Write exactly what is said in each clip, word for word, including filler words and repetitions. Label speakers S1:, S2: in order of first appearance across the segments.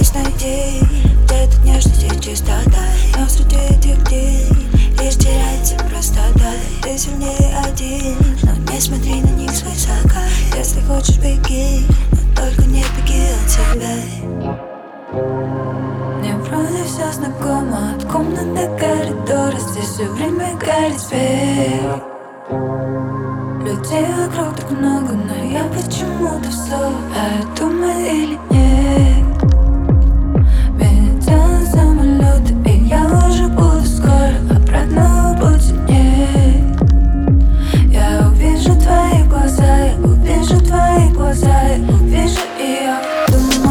S1: пытаюсь найти где-то нежность и чистота, но среди этих дней лишь теряется простота. Ты сильнее один, но не смотри на них свысока. Если хочешь, беги, но только не беги от себя. Мне вроде все знакомо, от комнат до коридора. Здесь все время горит свет. Людей вокруг так много, но я почему-то все, а я думаю или нет. Меня тянут самолеты, и я уже буду скоро, обратного пути нет. Я увижу твои глаза, я увижу твои глаза, я увижу, и я думаю.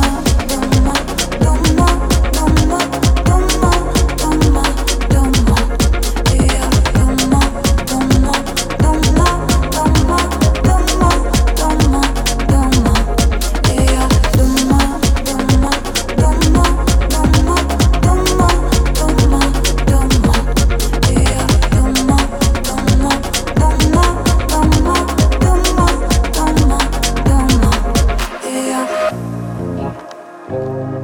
S2: Thank you.